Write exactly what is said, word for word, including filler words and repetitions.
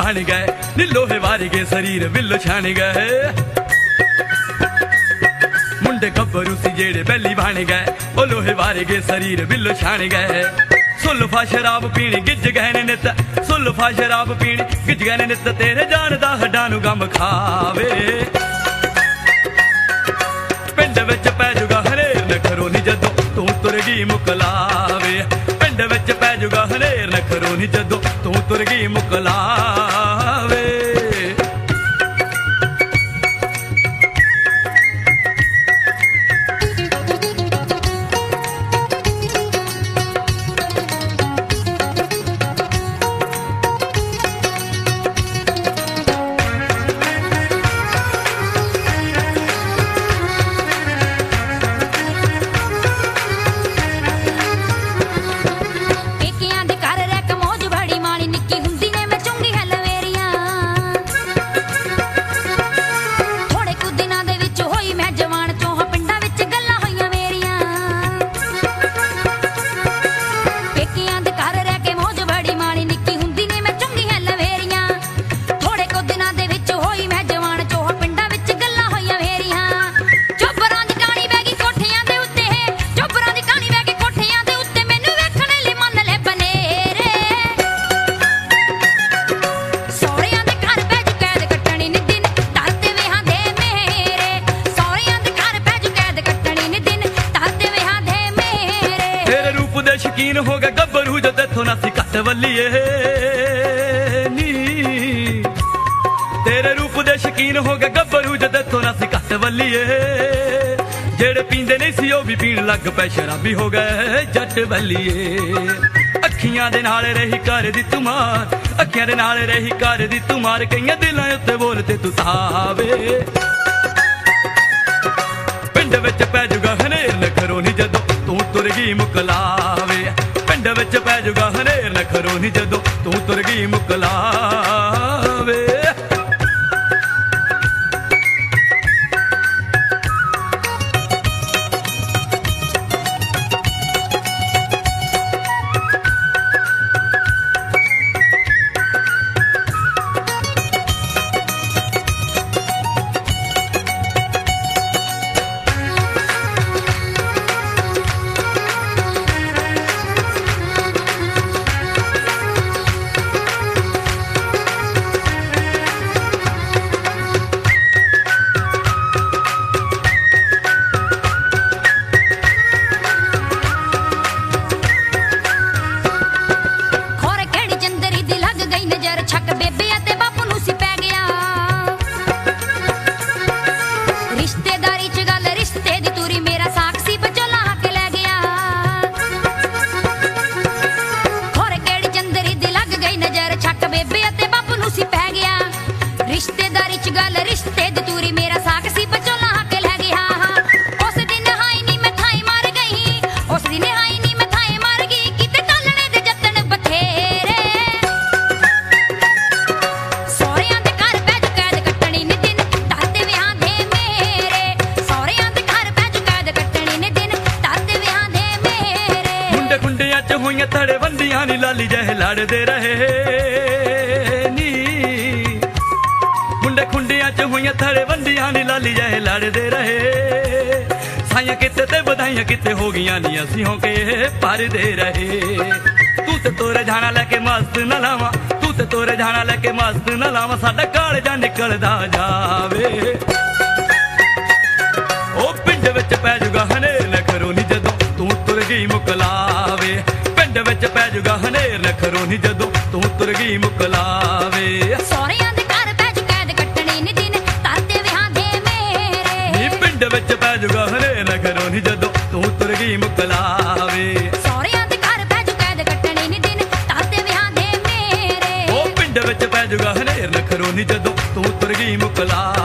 बन गए नी लोहे वारगे शरीर विलो छान गए मुंडे गब्बरू सी जेड़े बैली बन गए ओ लोहे वारगे शरीर विलो छान गए सुल्फा शराब पीनी गिज गए ने नित सुल्फा शराब पीनी गिज गए ने नित तेरे जान दा हड्डां नूं गम खावे पिंड विच पै जूगा हनेर नखरो नी जदों तू तुर गई मुकलावे पिंड विच पै जूगा हनेर नखरो नी जदों तू तुर गई मुकलावे शकीन हो गया गब्बरू जो तेथों नासी कट वल्लीए नी तेरे रूप दे शकीन हो गया गब्बरू जो तेथों नासी कट वल्लीए जेड़े पींदे नहीं सी ओ भी पीण लग पे शराबी हो गए जट वल्लीए अखियां दे नाल रही कर दी तुमार अखियां दे नाल रही कर दी तुमार कईयां दिलां उत्ते बोलते तू तावे पिंड विच पै जूगा हनेर नखरो नी जदों तू तुर गई मुकलावे पिंड विच पै जूगा हनेर नखरो नी जदों तू तुर गई मुकलावे रिश्तेदारी च गल रिश्ते दी तूरी मेरा साक सी बचोला के ले गया उस दिन हाई नी मैं थाई मार गई उस दिन हाई नी मैं थाई मार गई किते टालने दे जतन बथेरे सोहरियां दे घर बैठ कैद कटनी ने दिन दाते विआह दे मेरे सोहरियां दे घर बैठ कैद कटनी ने दिन दाते विआह दे मेरे मुंडे खुंडियां च होईयां थड़े बंदियां नी लाली जह लड़दे रहे खुंडियां च हुई थड़े बंदियां नी लाली जहे लड़दे रहे साइयां किते ते बधाइयां किते हो गईयां नी असी हो के परदे रहे तू ते तोरे जाना लेके मस्त न लावा तू ते तोरे जाना लेके मस्त न लावा साडा कालजा निकलदा जावे ओ पिंड विच पै जूगा हनेर नखरो नी जदों तू तुर गई मुकलावे पिंड विच पै जूगा हनेर नखरो नी जदों तू तुर गई मुकलावे सोहरियां दे घर बैठ कैद कटनी नी दिन ताते विआह दे मेरे पिंड विच पै जूगा हनेर नखरो नी जदों तू तुर गई मुकलावे सोहरियां दे घर बैठ कैद कटनी नी दिन ताते विआह दे मेरे ओ पिंड विच पै जूगा हनेर नखरो नी जदों तू तुर गई मुकलावे।